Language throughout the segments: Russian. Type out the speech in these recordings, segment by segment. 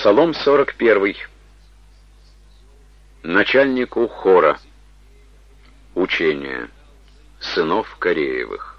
Псалом 41. Начальнику хора. Учение сынов Кореевых.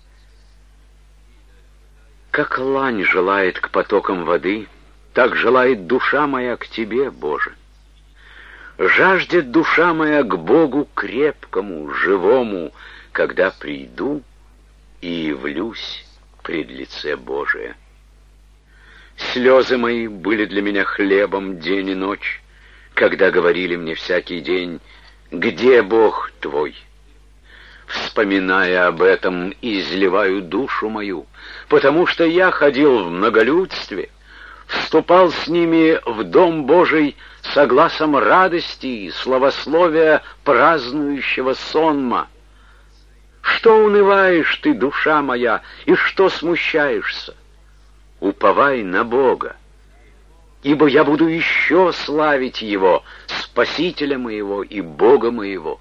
Как лань желает к потокам воды, так желает душа моя к Тебе, Боже. Жаждет душа моя к Богу крепкому, живому, когда приду и явлюсь пред лице Божие. Слезы мои были для меня хлебом день и ночь, когда говорили мне всякий день: «Где Бог твой?» Вспоминая об этом, изливаю душу мою, потому что я ходил в многолюдстве, вступал с ними в дом Божий со гласом радости и славословия празднующего сонма. Что унываешь ты, душа моя, и что смущаешься? Уповай на Бога, ибо я буду еще славить Его, Спасителя моего и Бога моего.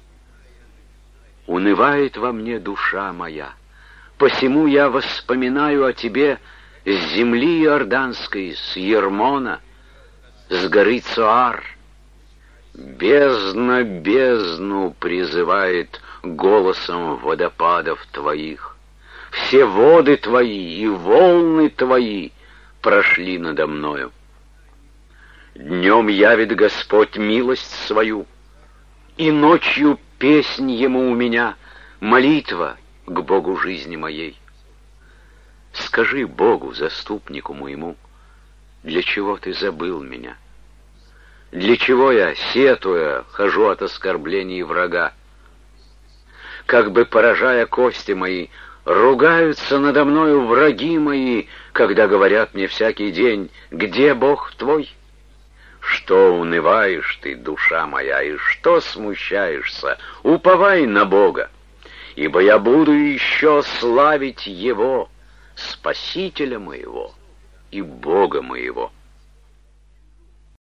Унывает во мне душа моя, посему я воспоминаю о Тебе с земли Иорданской, с Ермона, с горы Цоар. Бездна бездну призывает голосом водопадов Твоих. Все воды Твои и волны Твои прошли надо мною. Днем явит Господь милость свою, и ночью песнь Ему у меня, молитва к Богу жизни моей. Скажи Богу, заступнику моему, для чего Ты забыл меня? Для чего я, сетуя, хожу от оскорблений врага? Как бы поражая кости мои, ругаются надо мною враги мои, когда говорят мне всякий день: «Где Бог твой?» Что унываешь ты, душа моя, и что смущаешься? Уповай на Бога, ибо я буду еще славить Его, Спасителя моего и Бога моего.